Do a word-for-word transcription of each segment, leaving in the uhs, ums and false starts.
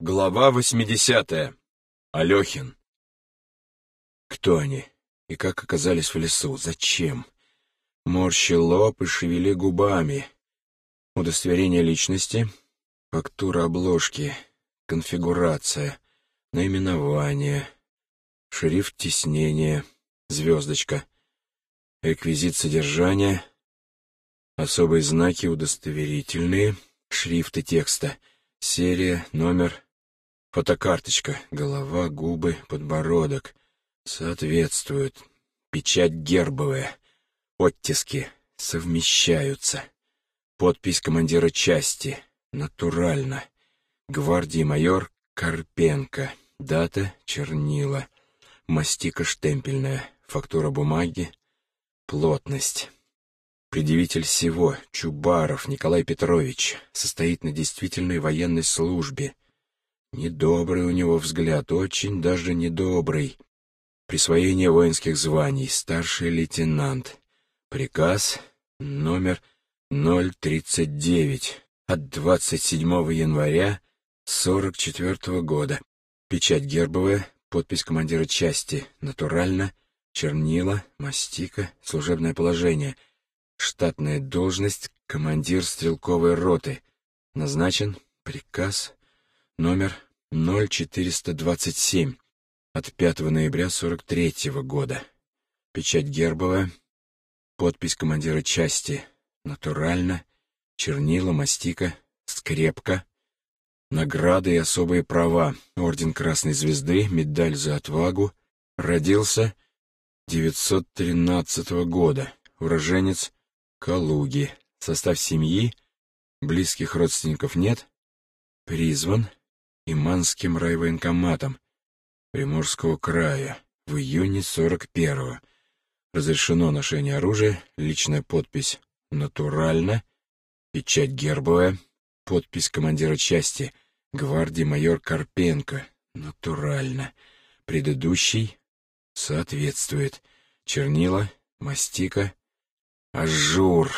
Глава восьмидесятая. Алехин. Кто они? И как оказались в лесу? Зачем? Морщи лоб и шевели губами. Удостоверение личности, фактура обложки, конфигурация, наименование, шрифт тиснения, звездочка, реквизит содержания, особые знаки удостоверительные, шрифты текста, серия, номер, фотокарточка, голова, губы, подбородок. Соответствуют. Печать гербовая. Оттиски совмещаются. Подпись командира части. Натурально. Гвардии майор Карпенко. Дата, чернила. Мастика штемпельная. Фактура бумаги. Плотность. Предъявитель всего, Чубаров Николай Петрович, состоит на действительной военной службе. Недобрый у него взгляд, очень даже недобрый. Присвоение воинских званий, старший лейтенант. Приказ номер ноль тридцать девять от двадцать седьмого января сорок четвёртого года. Печать гербовая, подпись командира части, натурально, чернила, мастика, служебное положение. Штатная должность — командир стрелковой роты. Назначен приказ номер ноль четыреста двадцать семь от пятого ноября сорок третьего года. Печать гербовая, подпись командира части, натурально, чернила, мастика, скрепка, награды и особые права, орден Красной Звезды, медаль за отвагу. Родился девятьсот тринадцатого года, уроженец Калуги. Состав семьи, близких родственников нет. Призван Иманским райвоенкоматом Приморского края в июне сорок первого. Разрешено ношение оружия, личная подпись натурально, печать гербовая, подпись командира части гвардии майор Карпенко натурально. Предыдущий соответствует. Чернила, мастика, ажур.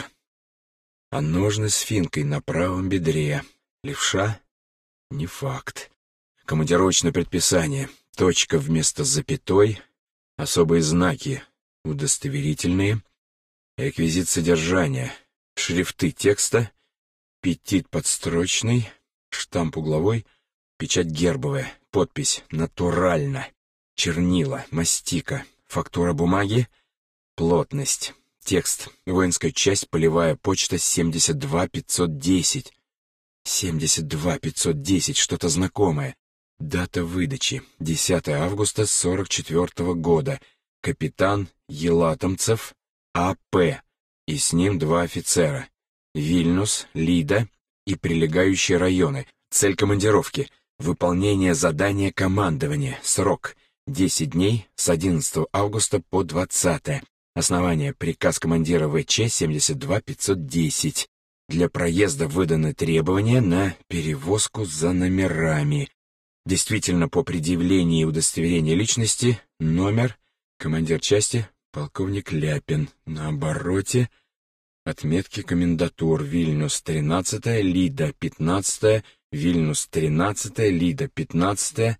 А ножны с финкой на правом бедре. Левша? Не факт. Командировочное предписание. Точка вместо запятой. Особые знаки. Удостоверительные. Реквизит содержания. Шрифты текста. Петит подстрочный. Штамп угловой. Печать гербовая. Подпись натурально. Чернила, мастика. Фактура бумаги. Плотность. Текст. Воинская часть, полевая почта семьдесят два пятьсот десять. семьдесят два пятьсот десять, что-то знакомое. Дата выдачи. десятого августа сорок четвёртого года. Капитан Елатомцев А П. И с ним два офицера. Вильнюс, Лида и прилегающие районы. Цель командировки. Выполнение задания командования. Срок. десять дней с одиннадцатого августа по двадцатое. Основание. Приказ командира В Ч семьдесят два пятьсот десять. Для проезда выданы требования на перевозку за номерами. Действительно, по предъявлении удостоверения личности, номер, командир части, полковник Ляпин. На обороте отметки комендатур. Вильнюс тринадцатое, Лида пятнадцатое, Вильнюс тринадцатое, Лида пятнадцатое.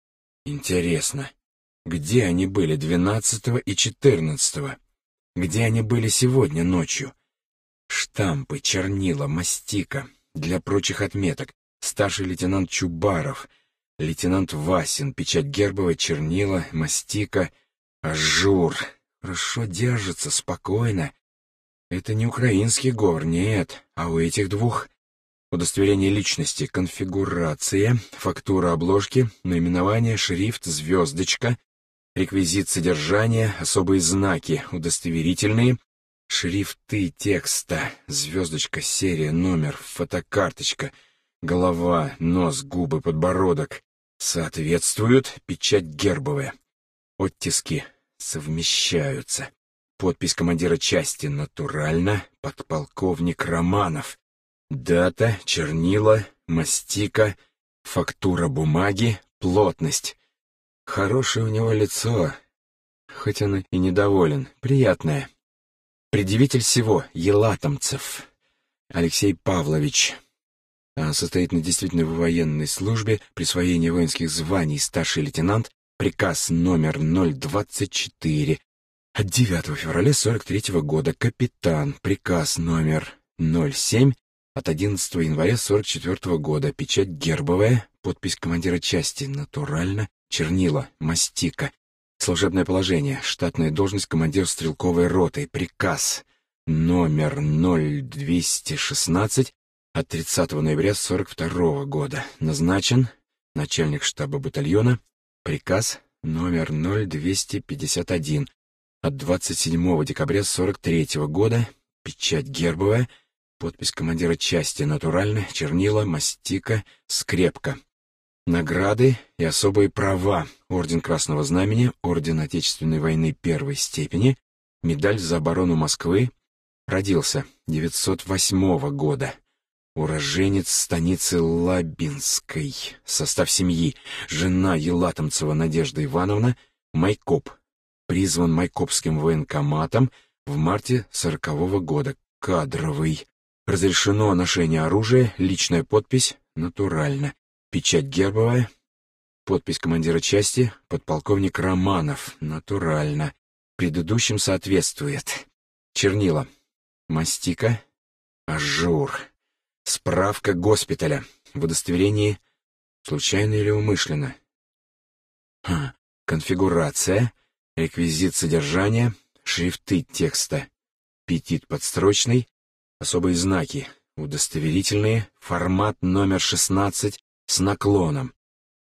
Интересно, где они были двенадцатого и четырнадцатого? Где они были сегодня ночью? Штампы, чернила, мастика. Для прочих отметок. Старший лейтенант Чубаров, лейтенант Васин, печать гербовая, чернила, мастика, ажур. Хорошо держится, спокойно. Это не украинский говор, нет, а у этих двух удостоверение личности, конфигурация, фактура обложки, наименование, шрифт, звездочка, реквизит содержания, особые знаки, удостоверительные, шрифты текста, звездочка, серия, номер, фотокарточка, голова, нос, губы, подбородок. Соответствуют. Печать гербовая. Оттиски совмещаются. Подпись командира части натурально, подполковник Романов. Дата, чернила, мастика, фактура бумаги, плотность. Хорошее у него лицо, хоть он и недоволен, приятное. Предъявитель всего, Елатомцев, Алексей Павлович. а состоит на действительно военной службе, присвоение воинских званий старший лейтенант, приказ номер ноль двадцать четыре от девятого февраля сорок третьего года, капитан, приказ номер ноль семь от одиннадцатого января сорок четвертого года, печать гербовая, подпись командира части, натурально, чернила, мастика, служебное положение, штатная должность командир стрелковой роты, приказ номер ноль двести шестнадцать от тридцатого ноября сорок второго года, назначен начальник штаба батальона, приказ номер ноль двести пятьдесят один от двадцать седьмого декабря сорок третьего года, печать гербовая, подпись командира части, натурально, чернила, мастика, скрепка. Награды и особые права: орден Красного Знамени, орден Отечественной войны первой степени, медаль за оборону Москвы. Родился девятьсот восьмого года. Уроженец станицы Лабинской. Состав семьи: жена Елатомцева Надежда Ивановна, майкоп. Призван майкопским военкоматом в марте сорокового года. Кадровый. Разрешено ношение оружия, личная подпись, натурально. Печать гербовая, подпись командира части, подполковник Романов, натурально. Предыдущим соответствует. Чернила, мастика, ажур. Справка госпиталя. В удостоверении случайно или умышленно. Ха. Конфигурация, реквизит содержания, шрифты текста, петит подстрочный, особые знаки, удостоверительные, формат номер шестнадцать с наклоном,